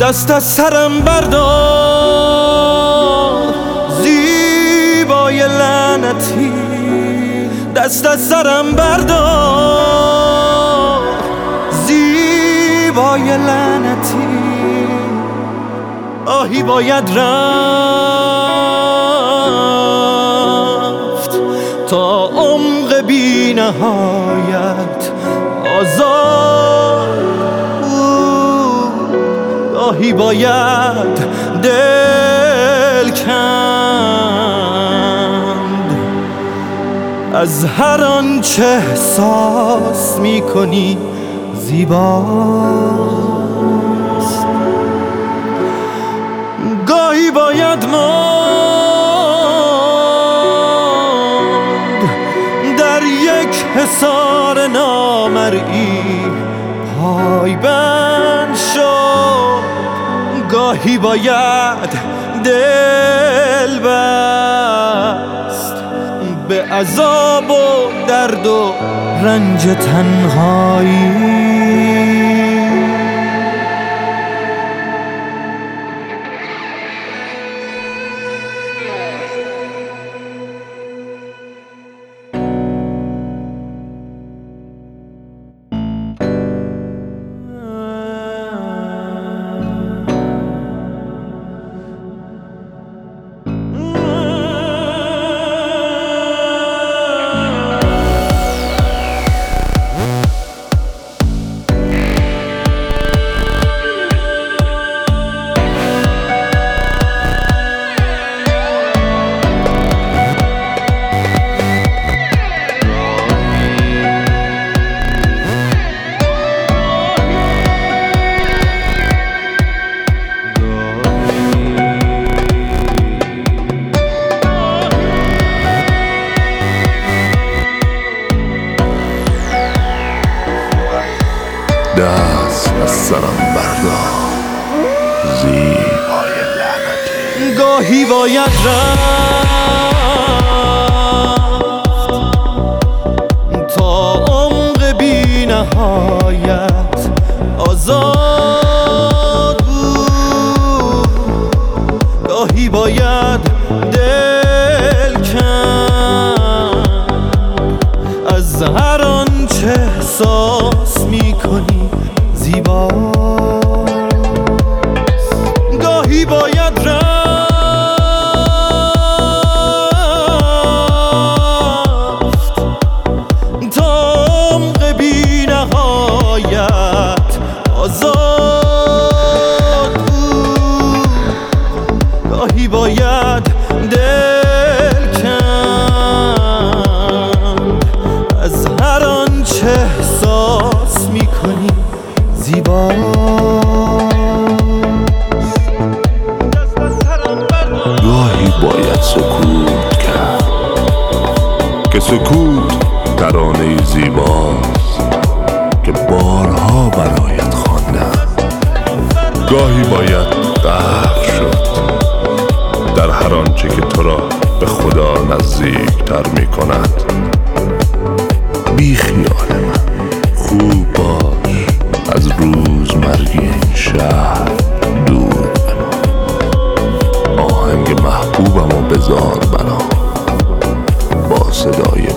دست از سرم بردار زیبای لعنتی، دست از سرم بردار زیبای لعنتی. آهی باید رفت تا عمق بی نهایت آزاد بود، آهی باید دل کند از هر آنچه احساس می‌کنی زیباست. گاهی باید ماند در یک حصار نامرئی، پایبند شد. گاهی باید دل بست به عذاب و درد و رنج تنهایی. دست از سرم بردار زیبای لعنتی. گاهی باید رفت تا عمق بی نهایت آزاد بود، گاهی باید دل کند از هر آنچه احساس می‌کنی زیباست. گاهی باید رفت تا عمق بی نهایت آزاد بود، گاهی باید دل کند از هر آنچه احساس می‌کنی زیباست. گاهی باید سکوت کرد که سکوت ترانه زیباست که بارها برایت خواندم. گاهی باید غرق شد در هر آنچه که تو را به خدا نزدیک‌تر می‌کند. بی خیال من خوب باش، از روزمرگی این شهر دور بمان. آهنگ محبوبم و بذار برام با صدای